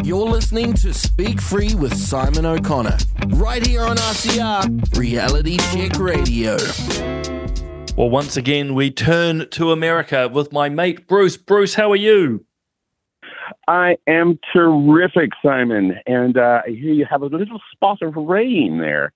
You're listening to Speak Free with Simon O'Connor, right here on RCR, Reality Check Radio. Well, once again, we turn to America with my mate, Bruce. Bruce, how are you? I am terrific, Simon. And I hear you have a little spot of rain there.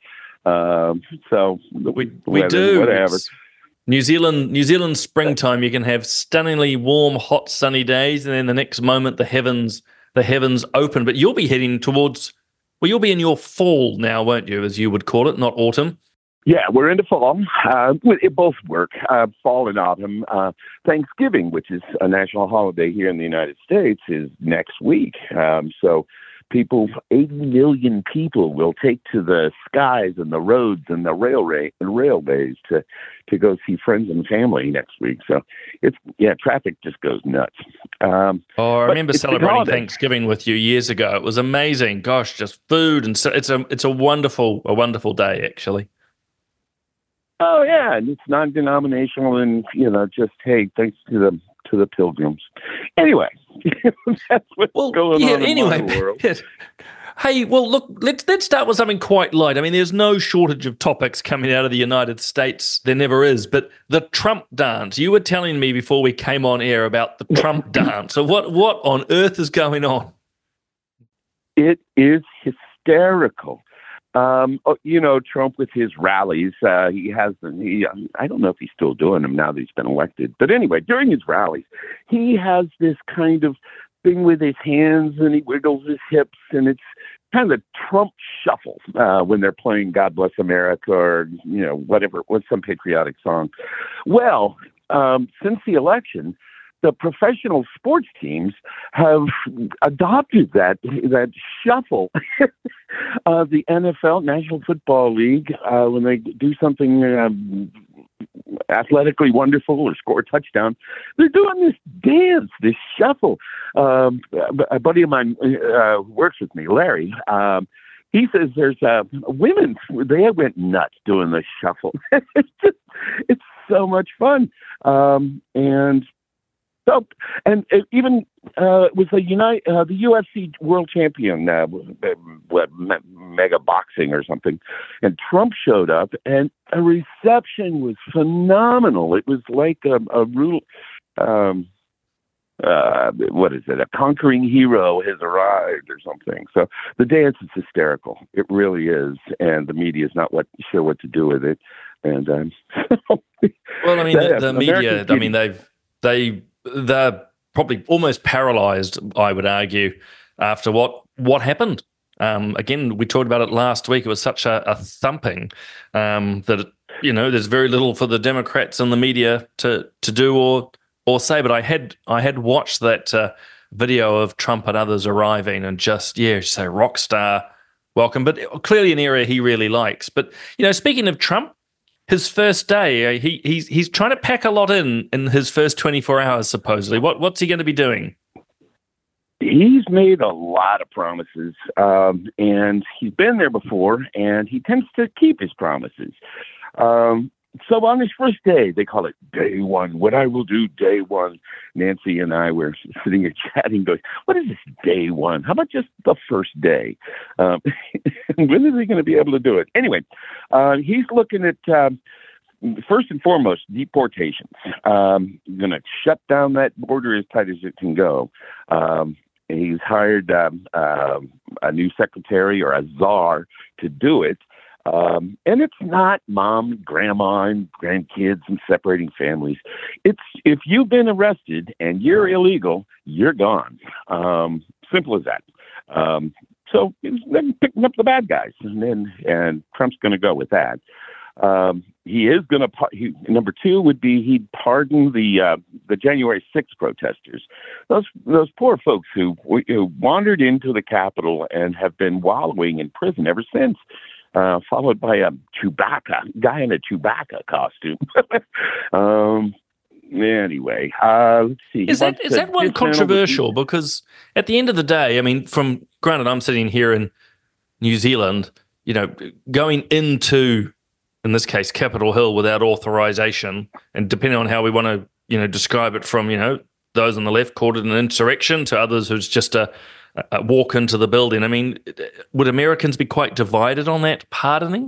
So we do. Whatever. New Zealand springtime. You can have stunningly warm, hot, sunny days, and then the next moment the heavens open. But you'll be heading towards, well, you'll be in your fall now, won't you, as you would call it, not autumn? Yeah, we're into fall. It both work, fall and autumn. Thanksgiving, which is a national holiday here in the United States, is next week. So 80 million people will take to the skies and the roads and the railways to go see friends and family next week. So traffic just goes nuts. I remember celebrating Thanksgiving with you years ago. It was amazing. Gosh, just food, and so it's a wonderful day actually. Oh yeah, and it's non-denominational, and just thanks to the pilgrims. Anyway, that's what's going on in my world. Hey, well, look, let's start with something quite light. I mean, there's no shortage of topics coming out of the United States. There never is. But the Trump dance, you were telling me before we came on air about the Trump dance. So what on earth is going on? It is hysterical. Trump with his rallies, I don't know if he's still doing them now that he's been elected. But anyway, during his rallies, he has this kind of thing with his hands, and he wiggles his hips, and it's kind of a Trump shuffle when they're playing God Bless America or, whatever, what's some patriotic song. Well, since the election, the professional sports teams have adopted that shuffle. The NFL, National Football League, when they do something athletically wonderful or score a touchdown, they're doing this dance, this shuffle. A buddy of mine who works with me, Larry, he says there's women, they went nuts doing the shuffle. It's so much fun. Even was the UFC world champion, mega boxing or something, and Trump showed up, and a reception was phenomenal. It was like a conquering hero has arrived or something. So the dance is hysterical. It really is, and the media is not sure what to do with it. And well, I mean, the media. I mean, they're probably almost paralyzed, I would argue, after what happened. Again, we talked about it last week. It was such a thumping that there's very little for the Democrats and the media to do or say. But I had watched that video of Trump and others arriving, and just say rock star welcome. But clearly an area he really likes. But speaking of Trump, his first day, he's trying to pack a lot in his first 24 hours, supposedly. What's he going to be doing? He's made a lot of promises, and he's been there before, and he tends to keep his promises. So on his first day, they call it day one, what I will do day one. Nancy and I were sitting here chatting, going, what is this day one? How about just the first day? When is he going to be able to do it? Anyway, he's looking at, first and foremost, deportations. Going to shut down that border as tight as it can go. He's hired a new secretary or a czar to do it. And it's not mom, grandma, and grandkids and separating families. It's if you've been arrested and you're illegal, you're gone. Simple as that. So then picking up the bad guys, and Trump's going to go with that. He is going to. Number two would be he'd pardon the January 6th protesters. Those poor folks who wandered into the Capitol and have been wallowing in prison ever since. Followed by a guy in a Chewbacca costume. Anyway, let's see. Is that one controversial? Because at the end of the day, I mean, granted, I'm sitting here in New Zealand, going into, in this case, Capitol Hill without authorization, and depending on how we want to, describe it from, those on the left called it an insurrection to others who's just a walk into the building. I mean, would Americans be quite divided on that pardoning?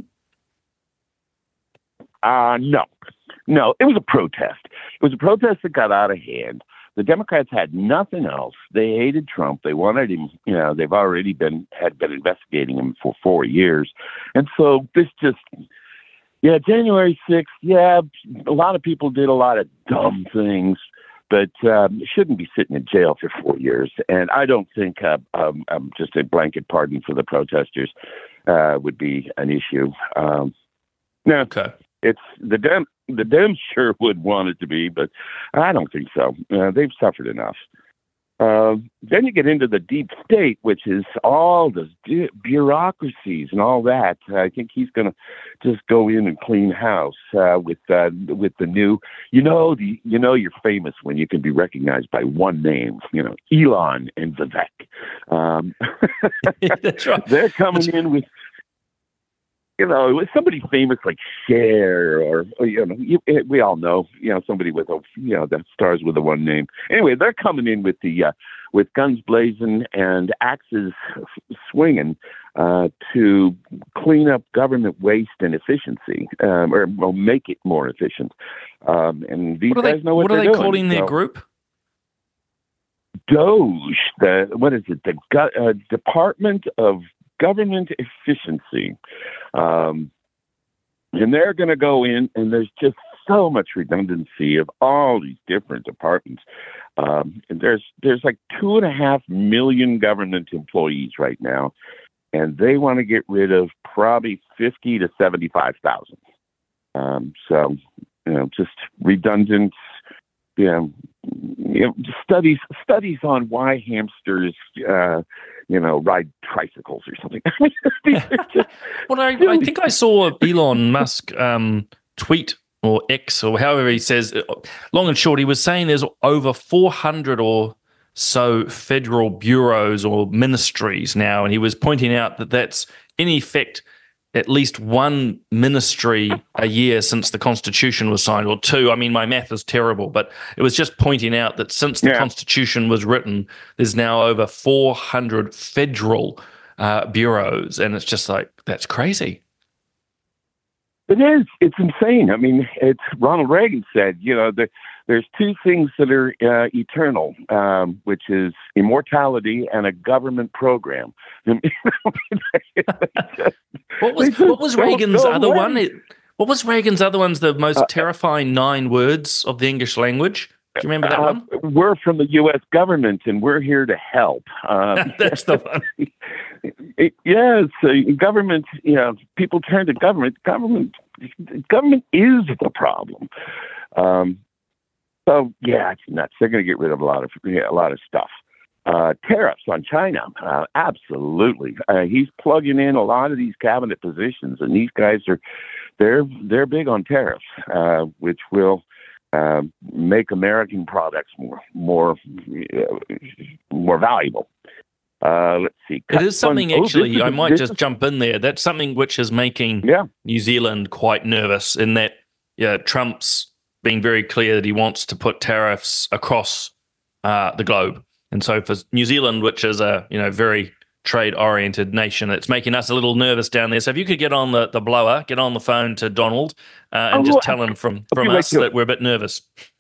No. It was a protest. It was a protest that got out of hand. The Democrats had nothing else. They hated Trump. They wanted him. They've already had been investigating him for 4 years, and so this just. Yeah, January 6th, a lot of people did a lot of dumb things, but shouldn't be sitting in jail for 4 years. And I don't think just a blanket pardon for the protesters would be an issue. No, okay. It's the Dems sure would want it to be, but I don't think so. They've suffered enough. Then you get into the deep state, which is all the bureaucracies and all that. I think he's going to just go in and clean house with the new. You're famous when you can be recognized by one name. Elon and Vivek. That's right. They're coming in with. With somebody famous like Cher, or we all know, somebody with that stars with the one name. Anyway, they're coming in with with guns blazing and axes swinging to clean up government waste and efficiency, or make it more efficient. And these guys know what they're doing. What are they calling their group? DOGE. The Department of Government Efficiency. And they're going to go in, and there's just so much redundancy of all these different departments. And there's like 2.5 million government employees right now, and they want to get rid of probably 50 to 75,000. So, just redundant. Studies on why hamsters, ride tricycles or something. Well, I think I saw Elon Musk tweet or X or however he says. Long and short, he was saying there's over 400 or so federal bureaus or ministries now, and he was pointing out that that's in effect at least one ministry a year since the Constitution was signed, or two. I mean, my math is terrible, but it was just pointing out that since the Constitution was written, there's now over 400 federal bureaus, and it's just like, that's crazy. It is. It's insane. I mean, it's Ronald Reagan said, there's two things that are eternal, which is immortality and a government program. What was Reagan's other one? What was Reagan's other one's the most terrifying 9 words of the English language? Do you remember that one? We're from the U.S. government, and we're here to help. That's the one. Government, people turn to government. Government is the problem. So, it's nuts. They're going to get rid of a lot of stuff. Tariffs on China, absolutely. He's plugging in a lot of these cabinet positions, and these guys they're big on tariffs, which will make American products more valuable. Let's see. It is something actually. I might just jump in there. That's something which is making New Zealand quite nervous. In that, Trump's being very clear that he wants to put tariffs across the globe. And so for New Zealand, which is a very trade-oriented nation, it's making us a little nervous down there. So if you could get on the blower, get on the phone to Donald and just tell him from us that we're a bit nervous.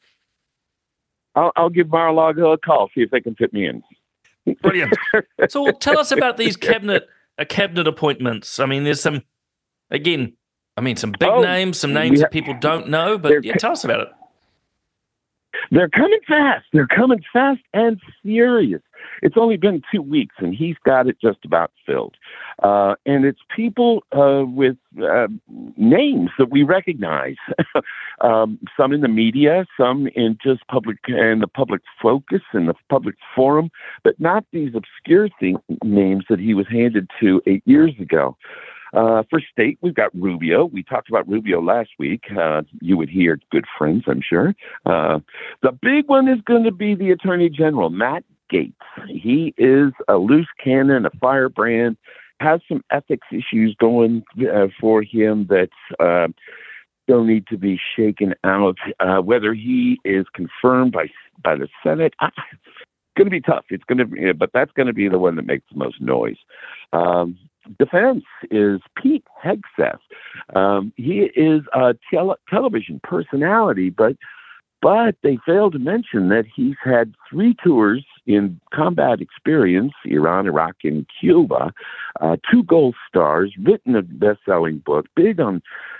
I'll give Mar-a-Lago a call, see if they can fit me in. Brilliant. So tell us about these cabinet appointments. I mean, there's some big names, some names that people don't know, but tell us about it. They're coming fast. They're coming fast and furious. It's only been 2 weeks, and he's got it just about filled. And it's people with names that we recognize. Some in the media, some in just the public focus and the public forum, but not these obscure names that he was handed to 8 years ago. For state, we've got Rubio. We talked about Rubio last week. You would hear good friends, I'm sure. The big one is going to be the Attorney General, Matt Gaetz. He is a loose cannon, a firebrand, has some ethics issues going for him that still need to be shaken out. Whether he is confirmed by the Senate, going to be tough. It's going to be, but that's going to be the one that makes the most noise. Defense is Pete Hegseth. He is a television personality, but they failed to mention that he's had 3 tours in combat experience, Iran, Iraq, and Cuba, 2 gold stars, written a best-selling book, big on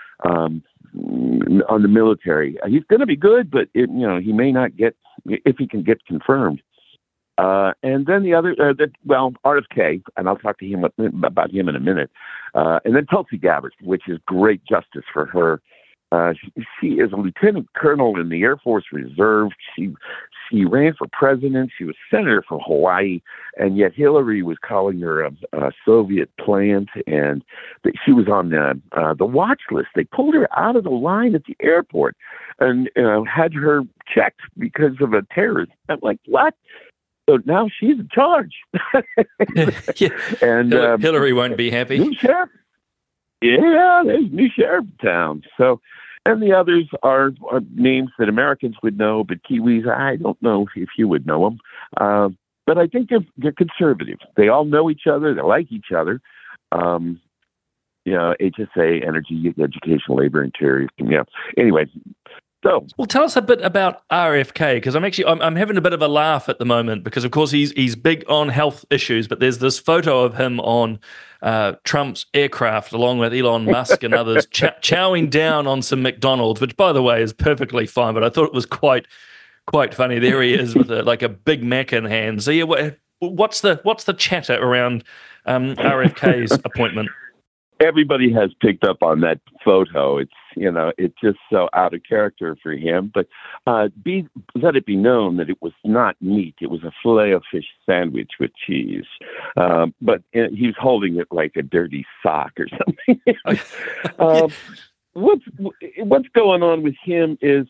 the military. He's going to be good, but he may not get, if he can get confirmed. And then the other, RFK, and I'll talk to him about him in a minute. And then Tulsi Gabbard, which is great justice for her. She is a lieutenant colonel in the Air Force Reserve. She ran for president. She was senator for Hawaii, and yet Hillary was calling her a Soviet plant, and she was on the watch list. They pulled her out of the line at the airport and had her checked because of a terrorist. I'm like, what? So now she's in charge. Yeah. And Hillary won't be happy. New sheriff. Yeah, there's a new sheriff in town. So, and the others are names that Americans would know, but Kiwis, I don't know if you would know them. But I think they're conservative. They all know each other. They like each other. HSA, energy, education, labor, interior. Yeah. Anyway. So, well, tell us a bit about RFK, because I'm having a bit of a laugh at the moment because, of course, he's big on health issues, but there's this photo of him on Trump's aircraft along with Elon Musk and others chowing down on some McDonald's, which, by the way, is perfectly fine, but I thought it was quite funny. There he is with a Big Mac in hand. So, yeah, what's the chatter around RFK's appointment? Everybody has picked up on that photo. It's just so out of character for him. But let it be known that it was not meat. It was a filet of fish sandwich with cheese. But he was holding it like a dirty sock or something. What's going on with him is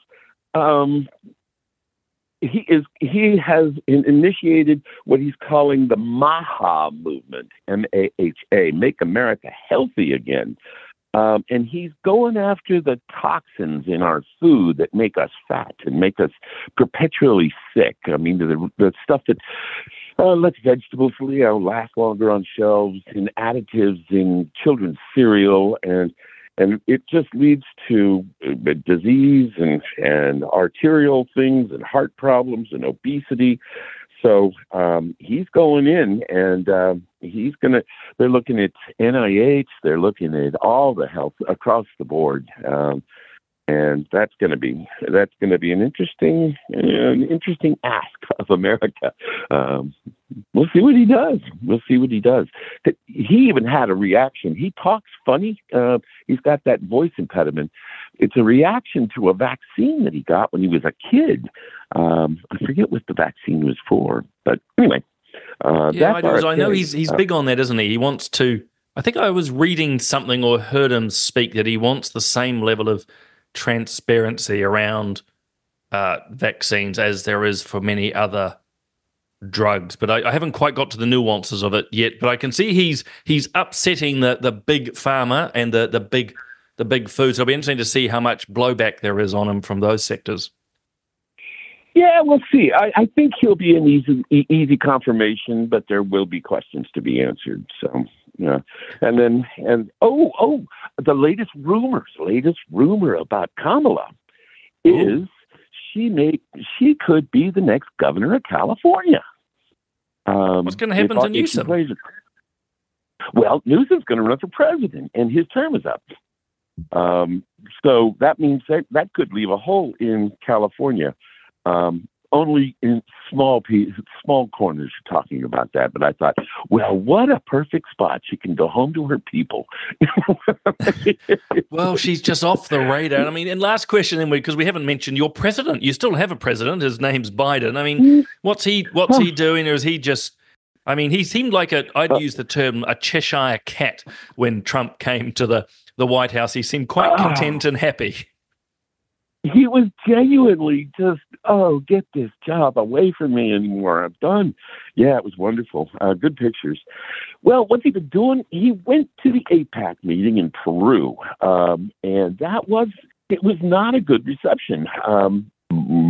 he has initiated what he's calling the MAHA movement, MAHA, Make America Healthy Again. And he's going after the toxins in our food that make us fat and make us perpetually sick. I mean, the stuff that lets vegetables last longer on shelves, in additives in children's cereal, and it just leads to disease and arterial things and heart problems and obesity. So he's going in, and they're looking at NIH, they're looking at all the health across the board. And that's going to be an interesting ask of America. We'll see what he does. He even had a reaction. He talks funny. He's got that voice impediment. It's a reaction to a vaccine that he got when he was a kid. I forget what the vaccine was for, but anyway. I know he's big on that, isn't he? He wants to. I think I was reading something or heard him speak that he wants the same level of transparency around vaccines as there is for many other drugs, but I haven't quite got to the nuances of it yet. But I can see he's upsetting the big pharma and the big food. So it'll be interesting to see how much blowback there is on him from those sectors. Yeah, we'll see. I think he'll be an easy confirmation, but there will be questions to be answered. So, yeah. And the latest rumor about Kamala is she could be the next governor of California. What's going to happen to Newsom? Well, Newsom's going to run for president, and his term is up. So that means that could leave a hole in California. Only in small corners talking about that. But I thought, well, what a perfect spot. She can go home to her people. Well, she's just off the radar. I mean, and last question then, because we haven't mentioned your president. You still have a president. His name's Biden. I mean, what's he doing? Or is he just, I mean, he seemed like I'd use the term a Cheshire cat when Trump came to the White House. He seemed quite content and happy. He was genuinely just, get this job away from me anymore. I'm done. Yeah, it was wonderful. Good pictures. Well, what's he been doing? He went to the APAC meeting in Peru, and it was not a good reception.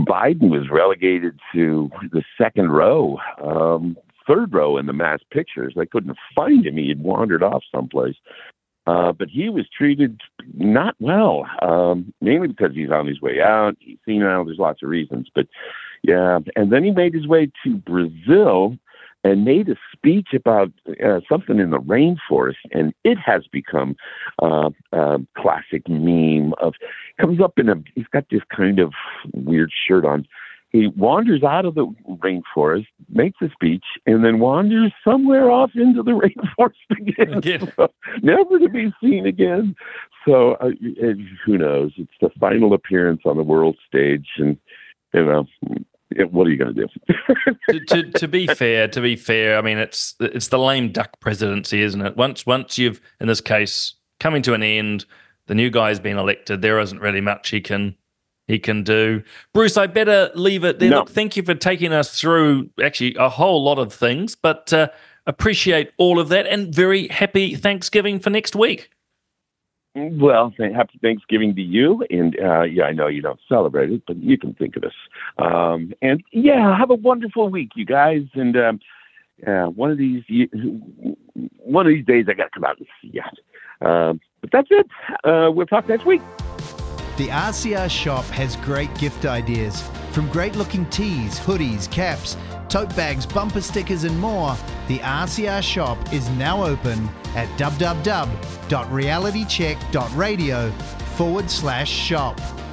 Biden was relegated to the second row, third row in the mass pictures. They couldn't find him. He had wandered off someplace. But he was treated not well, mainly because he's on his way out. He's senile. There's lots of reasons. But, yeah. And then he made his way to Brazil and made a speech about something in the rainforest. And it has become a classic meme comes up he's got this kind of weird shirt on. He wanders out of the rainforest, makes a speech, and then wanders somewhere off into the rainforest again. So, never to be seen again. So who knows? It's the final appearance on the world stage, and what are you going to do? to be fair, I mean it's the lame duck presidency, isn't it? Once you've, in this case, coming to an end, the new guy's been elected. There isn't really much he can do. Bruce, I better leave it there. No. Look, thank you for taking us through actually a whole lot of things, but appreciate all of that and very happy Thanksgiving for next week. Well, happy Thanksgiving to you. And I know you don't celebrate it, but you can think of us. And have a wonderful week, you guys. And one of these days I got to come out and see you. But that's it. We'll talk next week. The RCR shop has great gift ideas. From great-looking tees, hoodies, caps, tote bags, bumper stickers and more, the RCR shop is now open at www.realitycheck.radio/shop.